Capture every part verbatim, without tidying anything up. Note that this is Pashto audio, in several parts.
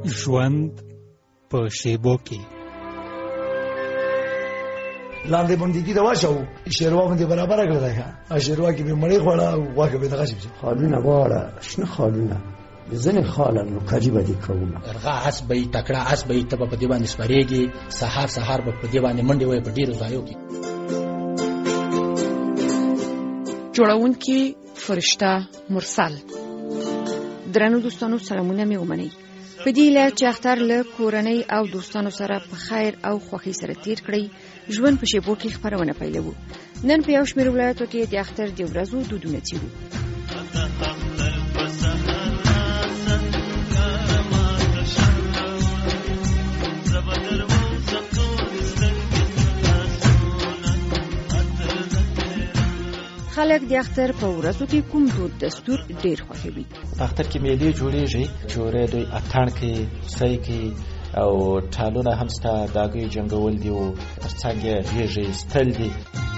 ژوند په شیبو کې لاندې باندې د واښو شیروا باندې برابر کړل ښه شیروا کې به مړی خوړه واګه به دغه شي خالونه واړه شنه خالونه ځنه خالن نو کجی باندې کوم ارغا اسبې تکړه اسبې ته په دې باندې سپریږي سحر سحر په دې باندې منډي وای په ډیرو ځایو کې جوړونکي فرشته مرسل. درنو دوستانو سلامونه مې ومنئ. په دې لاره چې اختر له کورنۍ او دوستانو سره په خیر او خوښۍ سره تیر کړئ ژوند په شیبو کې خبرونه پیلوو. نن په یو شمېر ولایتو کې د اختر د ورځو دودونه څیړو. خلک د اختر په ورځو کې کوم دود دستور ډیر خوښوي. په اختر کې میلې جوړیږي چورې دوی اتان کې سای کې او ټالونه هم ستا داګي جنگول دی او ترڅنګ ریږي ستل دی.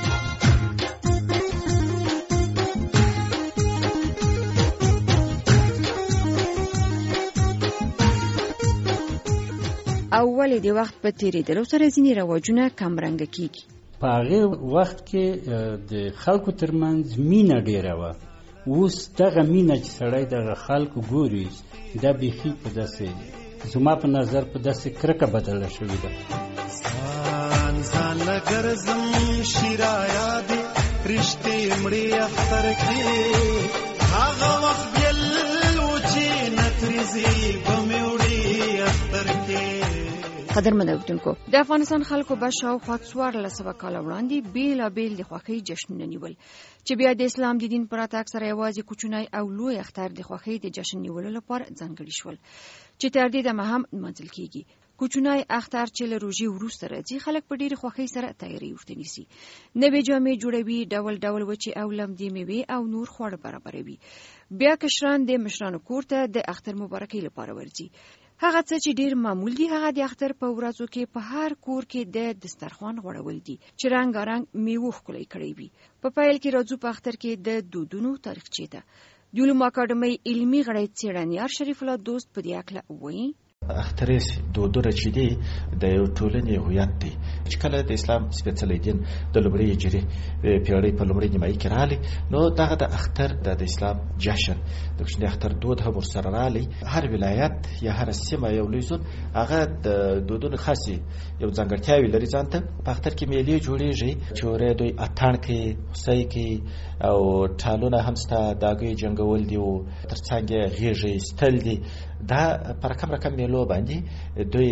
اول د وخت په تیریدلو سره ځینې رواجونه کمرنګه کیږي. په هغه وخت کې د خلکو ترمنځ مینه ډیره وه. اوس دغه مینه چې سړی دغه خلکو ګوري دا بیخي په داسې زما په نظر په داسې کرکه بدله شوې ده. ځان ځان لګرځم شیرایا دې رښتې مړې اختر کې هغه وخت بل و چې نترزي بمې وړي اختر کې. قدرمن اوریدونکو، د افغانستان خلکو به شاوخوا څوارلس سوه کاله وړاندې بېلابېل د خوښۍ جشنونه نیول چې بیا د اسلام د دین په راتګ سره یوازې کوچنی او لوی اختر د خوښۍ د جشن نیولو لپاره ځانګړي شول چې تر دې دمه هم لمانځل کیږي. کوچنی اختر چې له روژې وروسته راځي خلک په ډېرې خوښۍ سره تیاری ورته نیسي. نوې جامې جوړوي، ډول ډول وچې او لمدې میوې او نور خواړه برابروي. بیا کشران د مشرانو کور ته د اختر مبارکۍ لپاره ورځي. هغه څه چې ډیر معمول دي هغه د اختر په ورځو کې په هر کور کې د دسترخوان غوړول دي چې رنګارنګ میوه ښکلې کړې وي. په پیل کې راځو په اختر کې د دودونو تاریخچې ته. د علومو اکاډمۍ علمي غړی څېړنیار شریف الله دوست په دې اړه وایي. اختر دودونه چې دي د یو ټولنې هویت دی چې کله د اسلام سپېڅلی دین د لومړۍ هجري پیړۍ په لومړۍ نیمایي کې راغلی نو دغه د اختر د اسلام جشن د کوچني اختر دود هم ورسره راغلی. هر ولایت یا هر سیمه یو لوی زون هغه د دودونو خاصې یو ځانګړتیاوې لري ځانته. په اختر کې میلې جوړیږي چورې دوی اتان کې سای کې او ټالونه هم ستا داګي جنګول دی او ترڅنګ غیږې ستل دی. دا پر کم رقم میلو باندې دوی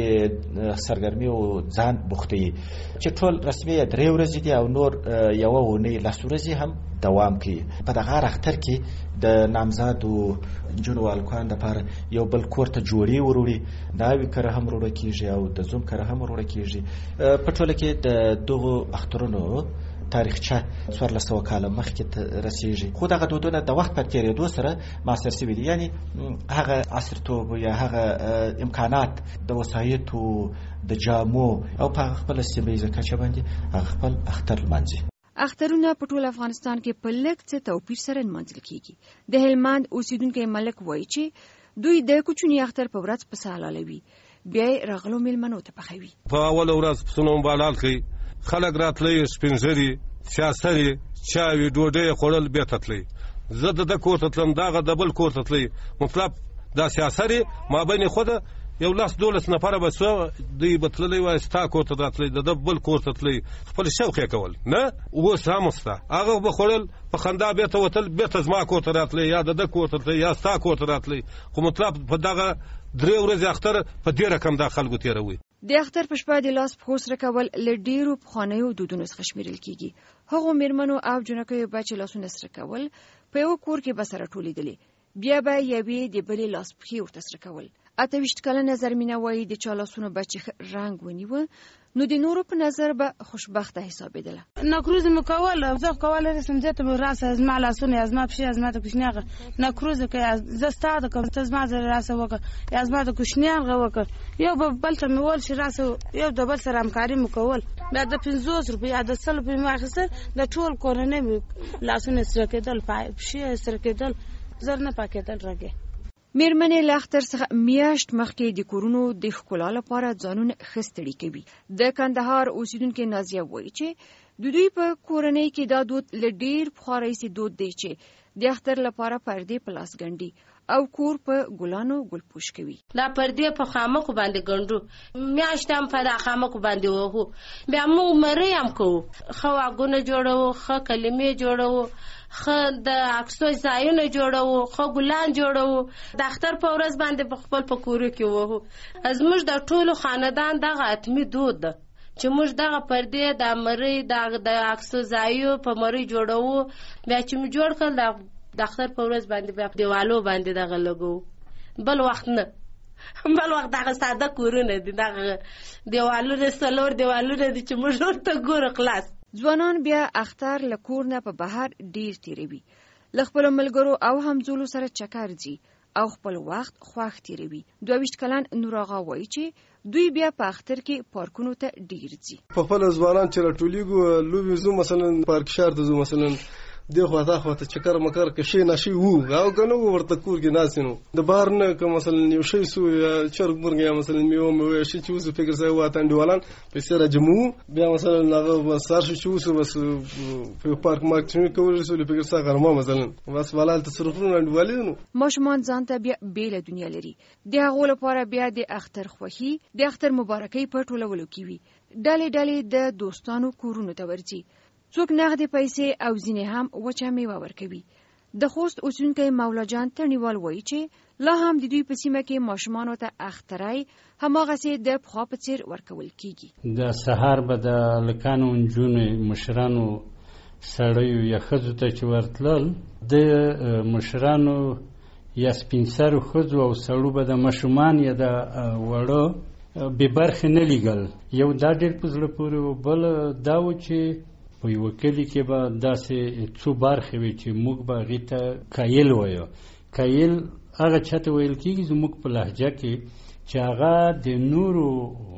سرګرمي او ځان بوختي چې ټول رسمي درې ورځې دي او نور یو ونی لس ورځې هم دوام کوي. په دغه اختر کې د نامزادو جنو الکوان لپاره یو بل کور ته جوړي وروړي ناوي کړه هم وروړه کیږي او د زوم کړه هم وروړه کیږي. په ټوله کې د دغه اخترونو تاریخچه څوارلس سوه کاله مخکې رسیږي خو دغه دودونه د وخت په تېرېدو سره معاصر شوي دي. یعنې هغه عصرتوب یا هغه امکانات د وسایطو د جامو او په هغه خپله سیمه ییزه کچه باندې هغه خپل اختر لمانځي. اخترونه په ټول افغانستان کې په لږ څه توپیر سره لمانځل کیږي. د هلمند اوسیدونکی ملک وایي چې دوی د کوچني اختر په ورځ پسه حلالوي بیا یې راغلو میلمنو ته پخوي. په اوله ورځ پسونه مبالال کوي، خلک راتلی سپینزري سیاسري چاوي ډوډۍ خوړل بیا ته تللی. زه د ده کور ته تلم دغه د بل کور ته تللی. مطلب دا سیاسري مابین خوده یو لاس دولس نفره به سو دوی به تللی وای ستا کور ته راتلی د ده بل کور ته تللی خپل شوق یې کول نه اوس هم سته هغه به خوړل په خندا بېرته وتل بېرته زما کور ته راتلی یا د ده کور ته تللی یا ستا کور ته راتلی. خو مطلب په دغه درې ورځې اختر په دې رقم دا خلکو تېروي. د اختر په شپه د لاس پښو سره کول له ډېرو پخوانیو دودونو څخه شمیرل کیږي. هغو میرمنو او جنکیو به چې لاسونه سره کول په یو کور کې به سره ټولېدلې بیا به یوې د بلې لاس پښې ورته سره کول. اته ویشت کلنه زرمینه وایي د چا لاسونه به چې رنګ ونیوه نو د نورو په نظر به خوشبخته حسابېدله. نکروز مو کوله زه کولی رسم زه ته به راسه زما لاسونه یا زما پښې یا زما د کوچنیغه نکروز کوي زه ستا د کوم ته زما زه راسه وکړه یا زما د کوچنیغه وکړه یو به بل ته مې ویل چې راسه یو د بل سره همکاري مو کول. بیا د پنځوس روپۍ یا د سل روپۍ مې واخیستل د ټول کورنۍ مې لاسونه سره کېدل پښې سره کېدل زر نه پاکېدل رګې. میرمنې له اختر څخه میاشت مخکې د کورونو د ښکلا لپاره ځانونه ښه ستړي کوي. د کندهار اوسیدونکې نازیه وایي چې د دوی په کورنۍ کې دا دود له ډېر پخوا راهیسې دود دی چې د اختر لپاره پردې په لاس ګنډي او کور په ګلانو ګلپوش کوي. دا پردې په خامکو باندې ګنډو، میاشت هم په دا خامکو باندې وهو، بیا موږ مرۍ هم کوو، ښه واګونه جوړوو، ښه کلمې جوړوو، ښه د عکسو ځایونه جوړوو، ښه ګلان جوړوو. د اختر په ورځ باندې په خپل په کورو کې وهو. زموږ د ټولو خاندان دغه حتمي دود ده چې موږ دغه پردې د مرۍ د عکسو ځایو په مرۍ جوړوو. بیا چې موږ جوړ کړل د اختر په ورځ باندې بیا دیوالو باندې دغه لګوو. بل وخت نه، بل وخت دغه ساده کورونه دي، دغه دیوالونه څلور دیوالونه دي چې موږ ورته ګورو خلاص. ځوانان بیا اختر له کور نه په بهر ډیر تیروي، له خپلو ملګرو او همزولو سره چکر ځي او خپل وخت خوښ تیروي. دوه ویشت کلن نور آغا وایي چې دوی بیا په اختر کې پارکونو ته ډیر ځي. په خپل ځوانان چې راټولیږو لوبې ځو، مثلا پارک شهر ته ځو، مثلا دی خوا تا خوا ته چکر مکر که شی نشي وو او که نه ورته کور کې ناست نو د بهر نه که مثلا یو شی سو یا چرګ مرغ یا مثلا میوه میوه شي چې اوس فکر سوی وو انډیوالان پیسې راجمعو، بیا مثلا هغه سار شو چې اوس بس په پارک مارک چې کول رسول فکر سره غرمه مثلا بس ولال تصرفونه انډیوالي نو ماشومان ځان ته بیا بیل دنیا لري. د هغو لپاره بیا د اختر خوښي د اختر مبارکۍ په ټولولو کې وي. ډلې ډلې د دوستانو کورونو ته ورځي، څوک نغدې پیسې او ځینې هم وچه میوه ورکوي. د خوست اوسیدونکی مولا جان تڼیوال وایي چې لا هم د دوی په سیمه کې ماشومانو ته اخترای هماغسې د پخوا په څېر ورکول کیږي. د سهار به د هلکانو نجونو مشرانو سړیو یا ښځو ته چې ورتلل، د مشرانو یا سپین سرو ښځو او سړو به د ماشومان یا د وړو بې برخې نه لیږل. یو دا ډېر په زړه پورې و. بل دا و چې په یوه کلي کې به داسې څو برخې وي چې موږ به هغې ته کایل وایو. کایل هغه چا ته ویل کېږي زموږ په لهجه کې چې هغه د نورو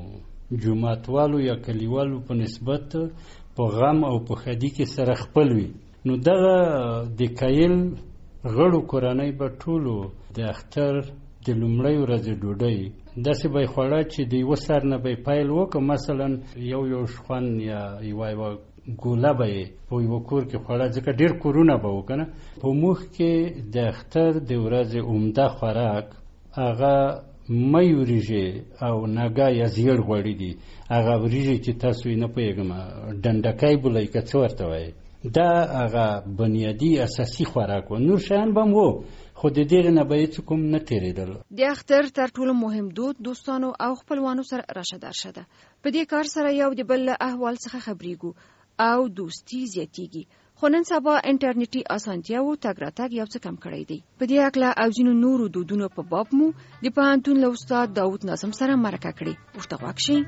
جوماتوالو یا کلیوالو په نسبت په غم او په ښادي کې سره خپل وي. نو دغه د کایل غړو کورنۍ به ټولو د اختر د لومړۍ ورځې ډوډۍ داسې به یې خوړه چې د یوه سر نه به یې پیل وکړه، مثلا یو یو شخوان یا یوه یوه ګوله به یې په یوه کور کې خوړه، ځکه ډېر کورونه به و که نه. په موږ کې د اختر د ورځې عمده خوراک هغه می وریژې او نګه یا زیړ غوړي دي. هغه وریژې چې تاسو یې نه پوهېږم ډنډکی بولئ که څه ورته وایي، دا هغه بنیادي اساسي خوراک و. نور شیان به هم و خو د دغې نه به هېڅ کوم نه تېرېدل. د اختر تر ټولو مهم دود دوستانو او خپلوانو سره راشه درشه ده. په دې کار سره یو د بل له احوال څخه خبرېږو او دوستي زیاتیږي. خو نن سبا انټرنیټي اسانتیاوو تګ راتګ یو څه کم کړی دی. په دې هکله او ځینو نورو دودونو په باب مو د پوهنتون له استاد داود ناظم سره مرکه کړې. ورته غوږ شئ.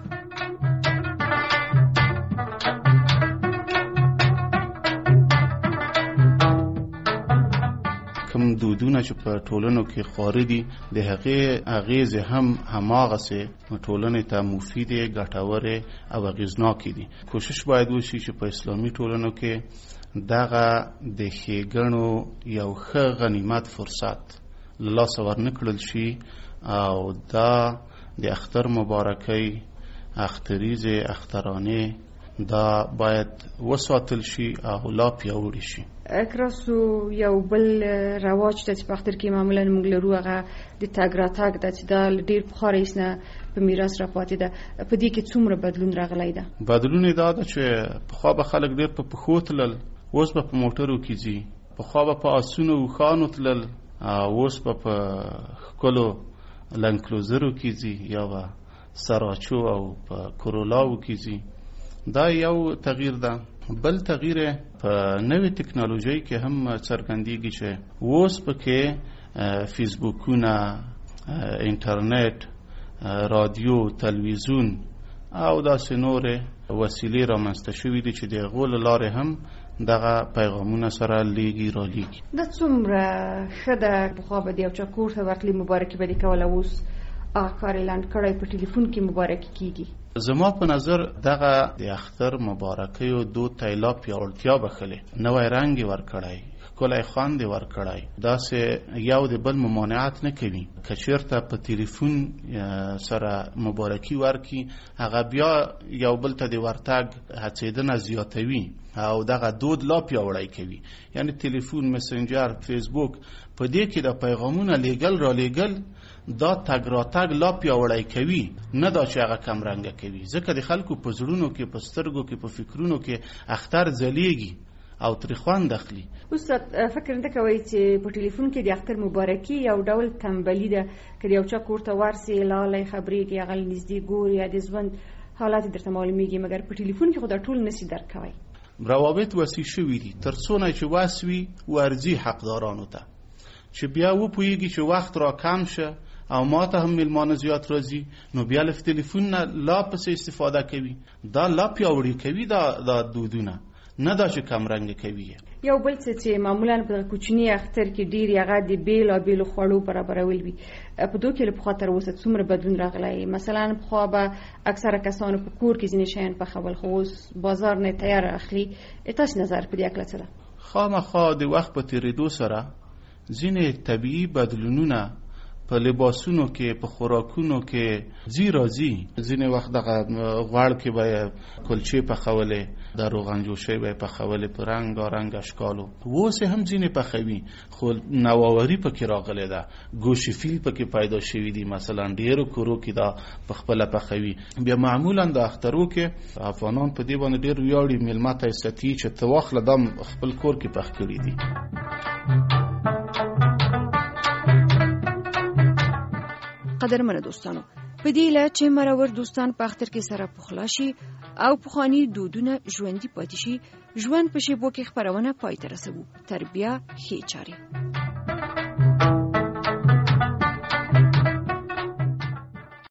کوم دودونه چې په ټولنو کې خوري دي د هغې اغیزې هم هماغسې ټولنې ته مفیدې، ګټورې او اغیزناکې دي. کوشش باید وشي چې په اسلامي ټولنو کې دغه د ښېګڼو یو ښه غنیمت فرصت له لاسه ورنه کړل شي او دا د اختر مبارکۍ، اختریزې، اخترانې دا باید وساتل شي او لا پیاوړي شي. اکراسو یو بل رواج د چې په اختر کې معمولا موږ لرو هغه د تګ راتګ د چې دا ډېر پخوا راهیسې نه په میراث راپاتې ده. په دې کې څومره بدلون راغلی ده؟ بدلون یې دا ده چې پخوا به خلک ډېر په پښو تلل، اوس به په موټرو کې ځي. پخوا به په آسونو اوښانو تلل، اوس به په ښکلو لنکلوزرو کې ځي یا به سراچو او په کورولاو کې ځي. دا یو تغییر ده. بل تغییر په نوې ټکنالوژۍ کې هم څرګندېږي چې اوس پکې فیسبوکونه، انټرنیټ، رادیو، تلویزیون او داسې نورې وسیلې رامنځته شوي دي چې د هغو له لارې هم دغه پیغامونه سره لیږي رالیږي. دا څومره ښه ده. پخوا به د یو چا کور ته ورتلې مبارکي به دې کوله، اوس هغه کار یې لنډ کړی، په ټلیفون کې مبارکي کېږي. زما په نظر دغه د اختر مبارکیو دود ته لا پیاوړتیا بخلې، نوی رنګ یې ورکړی، ښکلی خوند یې ورکړی، داسې یو د بل ممانعت نه کوي. که چېرته په تلیفون سره مبارکي ورکي، هغه بیا یو بل ته د ورتګ هڅېدنه زیاتوي او دغه دود لا پیاوړی کوي. یعنی تلیفون، مسنجر، فیسبوک، په دې کې د پیغامونه لیږل را لیږل دا تګ راتګ لا پیاوړی کوي، نه دا چې هغه کمرنګه کوي. ځکه د خلکو په زړونو کې، په سترګو کې، په فکرونو کې اختر ځلیږي او ترې خوند اخلي. استاد فکر نه کوئ چې په ټلیفون کې د اختر مبارکي یو ډول تنبلي ده؟ که د یو چا کور ته ورسې لالی خبرېږي، هغه نږدې ګوري، یا د ژوند حالات یې درته معلومیږي، مګر په ټلیفون کې خو دا ټول نسي درک کوئ. روابط وسیع شوي دي تر څو نه چې وس وي ورځي حقدارانو ته، چې بیا وپوهېږي چې وخت را کم شه او ما ته هم میلمانه زیات راځي، نو بیا له تلیفون نه لا پسې استفاده کوي. دا لا پیاوړي کوي دا دا دودونه، نه دا چې کمرنګه کوي. یو بل څه چې معمولا په کوچني اختر کې ډېر هغه د بېلابېلو خوړو برابرول وي، په دوی کې له پخوا تر اوسه څومره بدلون راغلی؟ مثلا پخوا به اکثره کسانو په کور کې ځینې شیان پخول، خو اوس بازار نه تیار اخلي. تاسو نظر په دې هکله څه ده؟ خامخا د وخت په تېرېدو سره ځینې طبیعي بدلونونه په لباسونو کې، په خوراکونو کې ځي راځي. ځینې وخت دغه غوړ کې به کلچې پخولې، د روغن جوشۍ به یې پخولې په رنګارنګ اشکالو. اوس هم ځینې پخوي، خو نوآوري پکې راغلې ده. ګوشې فیل پکې پیدا شوي دي، مثلا ډېرو کورو کې دا په خپله پخوي. بیا معمولا د اخترو کې افغانان په دې باندې ډېر ویاړي، میلمه ته یې ستي چې ته واخله دا خپل کور کې پخ کړي دي. قدرمنه دوستانو، په دې له چې مرور دوستان په اختر کې سره پخلا شي او پخواني دودونه ژوندي پاتې شي، ژوند په شیبو کې خپرونه پای ته رسوو. تر بیا ښې چارې.